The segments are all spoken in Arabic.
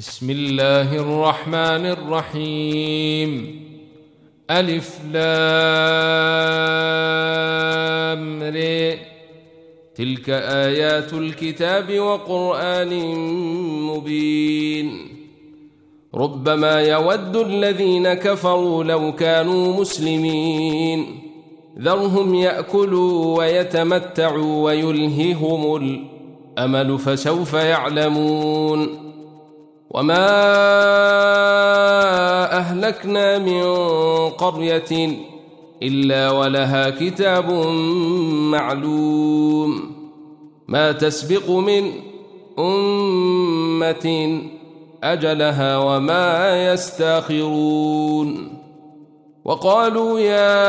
بسم الله الرحمن الرحيم. ألف لام ر. تلك آيات الكتاب وقرآن مبين. ربما يود الذين كفروا لو كانوا مسلمين ذرهم يأكلوا ويتمتعوا ويلههم الأمل فسوف يعلمون. وما أهلكنا من قرية إلا ولها كتاب معلوم ما تسبق من أمة أجلها وما يستاخرون. وقالوا يا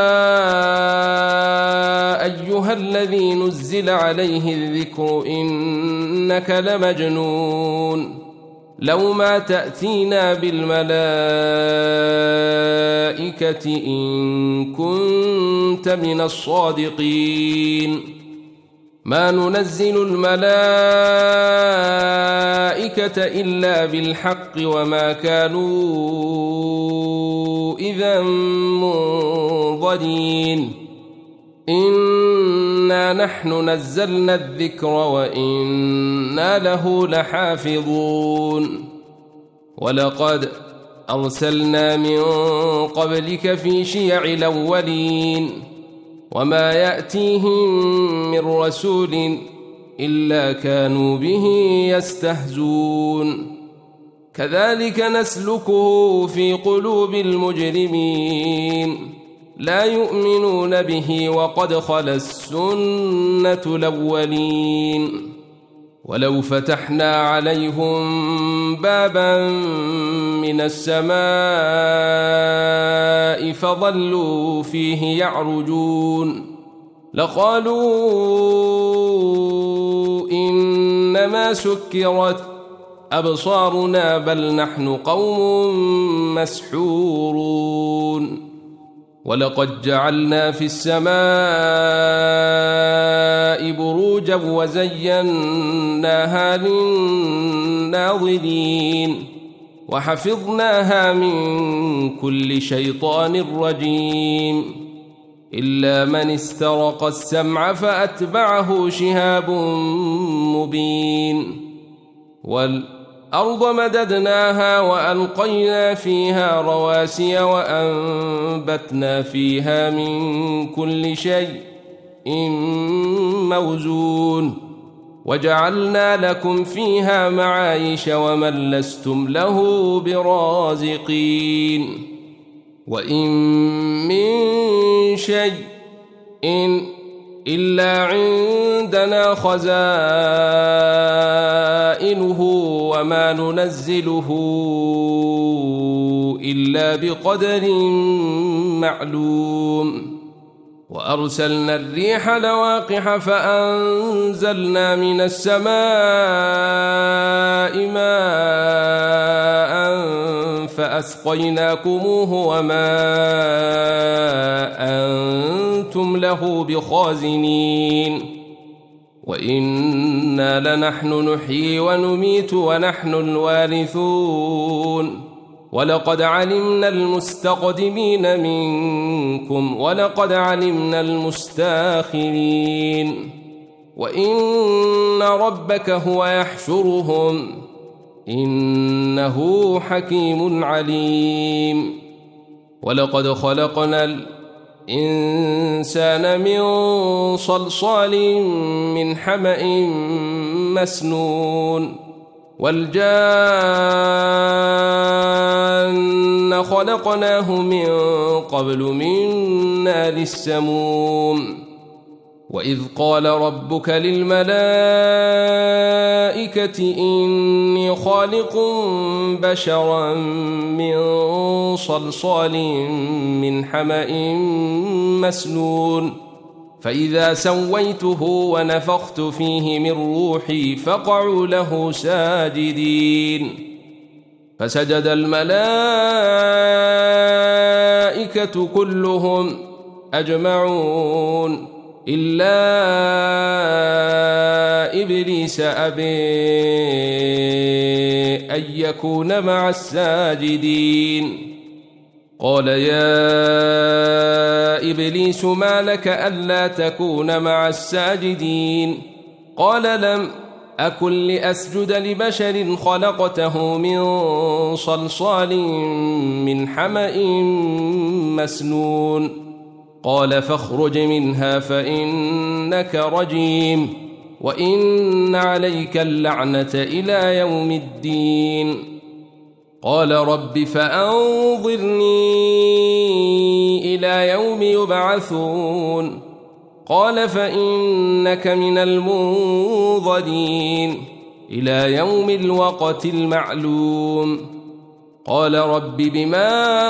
أيها الذي نزل عليه الذكر إنك لمجنون لو ما تأتينا بالملائكة إن كنت من الصادقين. ما ننزل الملائكة إلا بالحق وما كانوا إذا منظرين. إنا نحن نزلنا الذكر وإنا له لحافظون. ولقد أرسلنا من قبلك في شيع الأولين وما يأتيهم من رسول إلا كانوا به يستهزون. كذلك نسلكه في قلوب المجرمين لا يؤمنون به وقد خلت السنة الأولين. ولو فتحنا عليهم بابا من السماء فظلوا فيه يعرجون لقالوا إنما سكرت أبصارنا بل نحن قوم مسحورون. ولقد جعلنا في السماء بروجا وزيناها للناظرين وحفظناها من كل شيطان رجيم إلا من استرق السمع فأتبعه شهاب مبين. والأرض مددناها وألقينا فيها رواسي وأنبتنا فيها من كل شيء موزون وجعلنا لكم فيها معايش ومن لستم له برازقين. وإن من شيء إلا عندنا خزائنه وما ننزله إلا بقدر معلوم. وأرسلنا الريح لواقح فأنزلنا من السماء ماء فأسقيناكموه وما أنتم له بخازنين. وإنا لنحن نحيي ونميت ونحن الوارثون. ولقد علمنا المستقدمين منكم ولقد علمنا المستاخرين. وإن ربك هو يحشرهم إنه حكيم عليم. ولقد خلقنا الإنسان من صلصال من حمأ مسنون والجان خلقناه من قبل من نار السموم. وإذ قال ربك للملائكة إني خالق بشرا من صلصال من حمأ مسنون فإذا سويته ونفخت فيه من روحي فقعوا له ساجدين. فسجد الملائكة كلهم أجمعون إلا إبليس أبي أن يكون مع الساجدين. قال يا إبليس ما لك ألا تكون مع الساجدين؟ قال لم أكن لأسجد لبشر خلقته من صلصال من حمأ مسنون. قال فاخرج منها فإنك رجيم وإن عليك اللعنة إلى يوم الدين. قال رب فأنظرني إلى يوم يبعثون. قال فإنك من المنظرين إلى يوم الوقت المعلوم. قال رب بما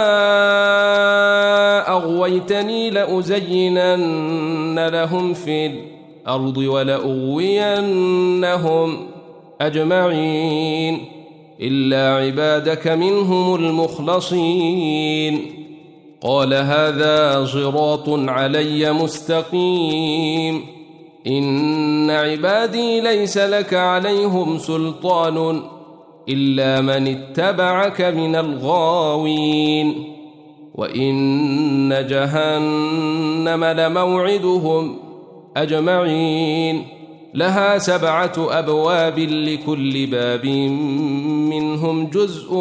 أغويتني لأزينن لهم في الأرض ولأغوينهم أجمعين إلا عبادك منهم المخلصين. قال هذا صراط علي مستقيم إن عبادي ليس لك عليهم سلطان إلا من اتبعك من الغاوين. وإن جهنم لموعدهم أجمعين لها 7 أبواب لكل باب منهم جزء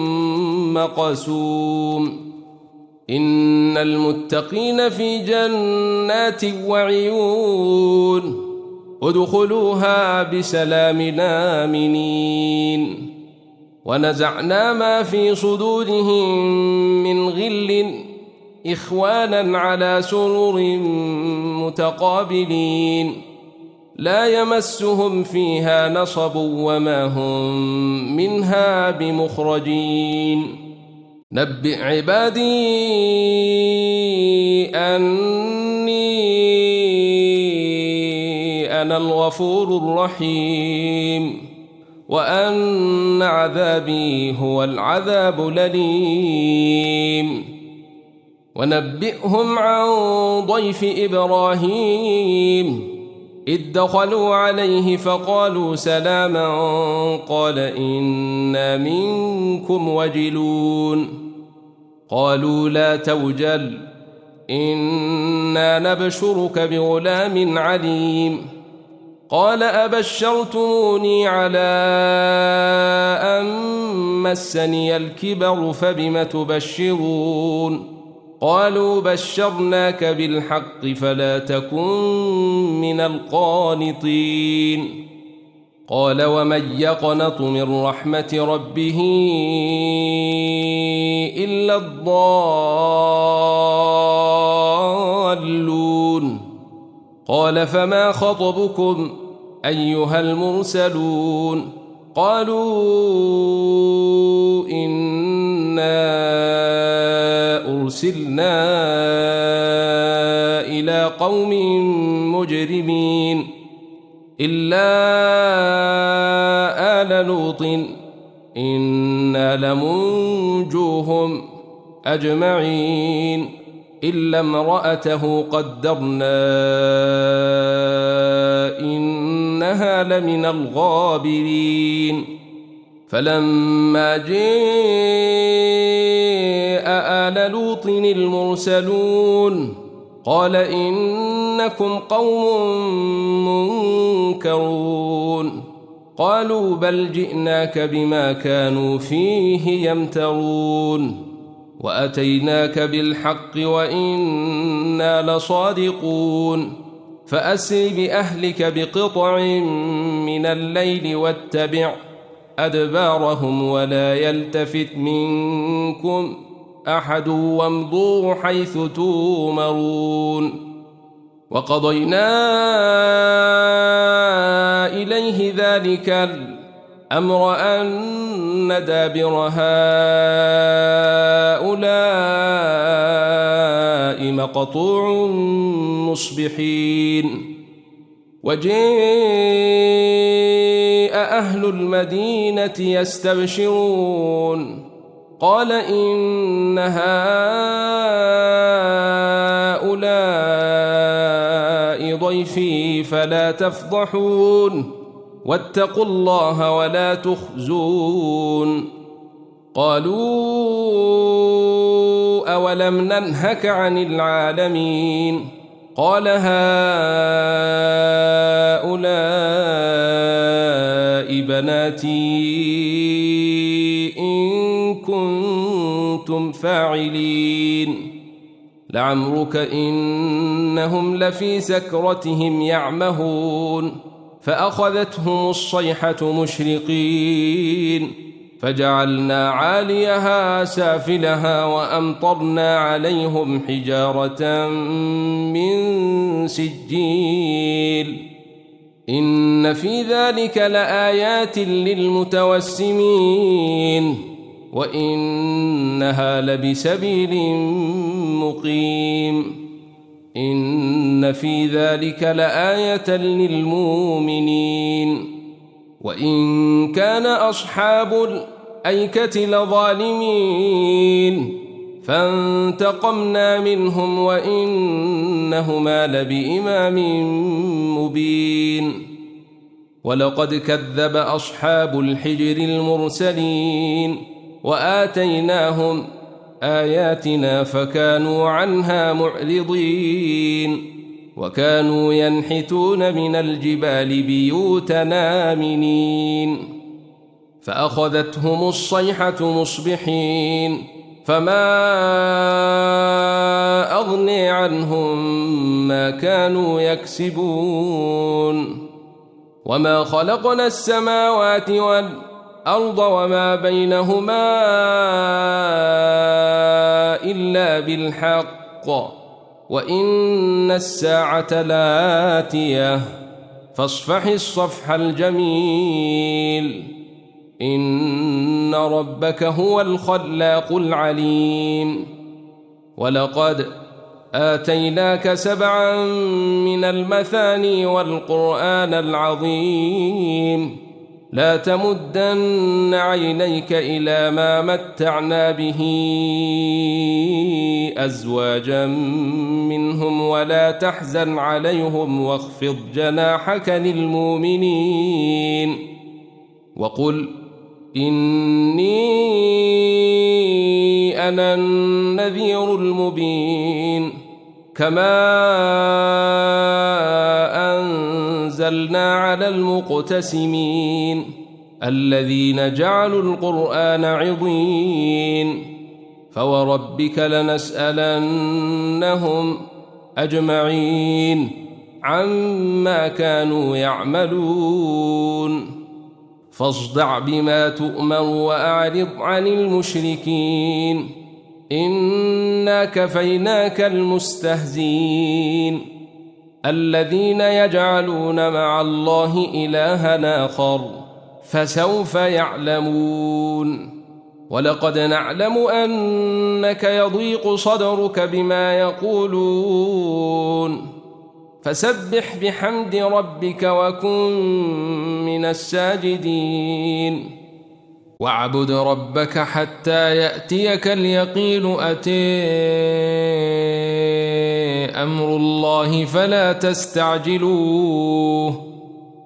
مقسوم. إن المتقين في جنات وعيون ادخلوها بسلام آمنين. ونزعنا ما في صدورهم من غل إخوانا على سرر متقابلين لا يمسهم فيها نصب وما هم منها بمخرجين. نبئ عبادي أني أنا الغفور الرحيم وأن عذابي هو العذاب الأليم. ونبئهم عن ضيف إبراهيم إذ دخلوا عليه فقالوا سلاما قال إنا منكم وجلون. قالوا لا توجل إنا نبشرك بغلام عليم. قال أبشرتموني على أن مسني الكبر فبم تبشرون؟ قالوا بشرناك بالحق فلا تكن من القانطين. قال ومن يقنط من رحمة ربه إلا الضالون. قال فما خطبكم أيها المرسلون؟ قالوا إنا أرسلنا إلى قوم مجرمين إلا آل لوط إنا لمنجوهم أجمعين إلا امرأته قدرنا إنها لمن الغابرين. فلما جاء آل لوط المرسلون قال إنكم قوم منكرون. قالوا بل جئناك بما كانوا فيه يمترون وأتيناك بالحق وإنا لصادقون. فأسر بأهلك بقطع من الليل واتبع أدبارهم ولا يلتفت منكم أحد وامضوا حيث تؤمرون. وقضينا إليه ذلك الأمر أن دابر هؤلاء مقطوع مصبحين. وجاء أهل المدينة يستبشرون قال إن هؤلاء ضيفي فلا تفضحون واتقوا الله ولا تخزون قالوا أولم ننهك عن العالمين قال هؤلاء بناتي إن كنتم فاعلين لعمرك إنهم لفي سكرتهم يعمهون فأخذتهم الصيحة مشرقين فجعلنا عاليها سافلها وأمطرنا عليهم حجارة من سجيل إن في ذلك لآيات للمتوسمين وإنها لبسبيل مقيم إن في ذلك لآية للمؤمنين وإن كان أصحاب الأيكة لظالمين فانتقمنا منهم وإنهما لبإمام مبين ولقد كذب أصحاب الحجر المرسلين وآتيناهم آياتنا فكانوا عنها معرضين وكانوا ينحتون من الجبال بيوتا آمنين فأخذتهم الصيحة مصبحين فما أغني عنهم ما كانوا يكسبون وما خلقنا السماوات والأرض وما بينهما إلا بالحق وإن الساعة لآتية فاصفح الصفح الجميل إن ربك هو الخلاق العليم ولقد آتيناك 7 من المثاني والقرآن العظيم لا تمدن عينيك إلى ما متعنا به أزواجا منهم ولا تحزن عليهم واخفض جناحك للمؤمنين وقل إني أنا النذير المبين كما أنزلنا على المقتسمين الذين جعلوا القرآن عضين فوربك لنسألنهم أجمعين عما كانوا يعملون فاصدع بما تؤمر وأعرض عن المشركين إنا كفيناك المستهزين الذين يجعلون مع الله إلها آخر فسوف يعلمون ولقد نعلم أنك يضيق صدرك بما يقولون فسبح بحمد ربك وكن من الساجدين واعبد ربك حتى يأتيك اليقين أتي أمر الله فلا تستعجلوه